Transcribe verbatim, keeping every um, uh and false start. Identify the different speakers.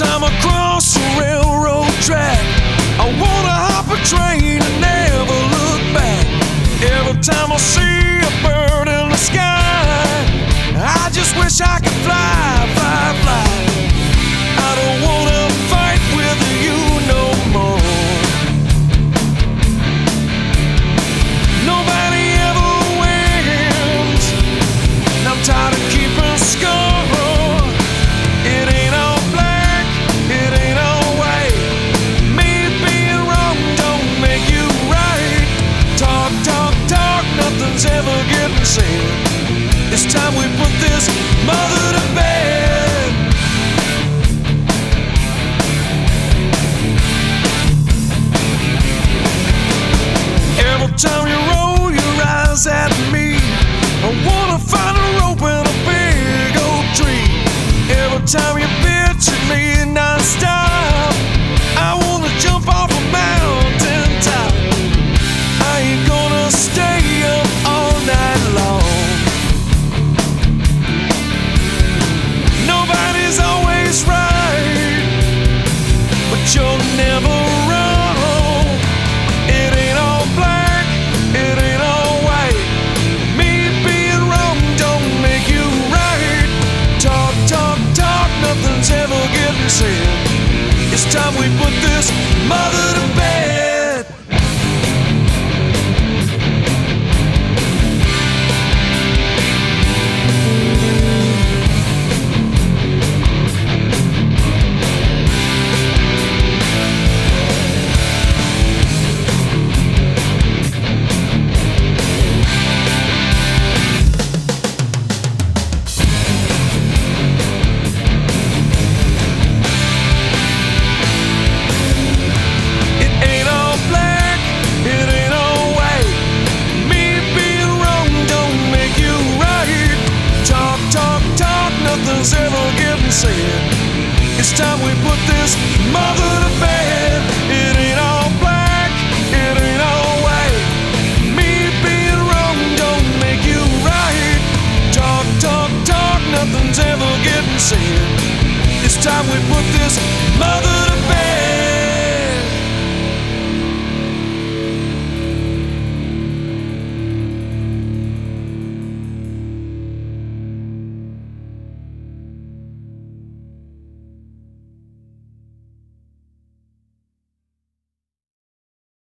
Speaker 1: time I cross a railroad track, I wanna hop a train and never look back. Every time I see a bird in the sky, I just wish I could fly, fly, fly. I don't wanna fight with you no more. Nobody ever wins, and I'm tired of keeping score. It ain't all black, it ain't all white. Me being wrong don't make you right. Talk, talk, talk, nothing's ever getting said. It's time we put this mother to bed. Every time you roll your eyes at me, I wanna find a rope in a big oak tree. Every time you bitch at me and I stop,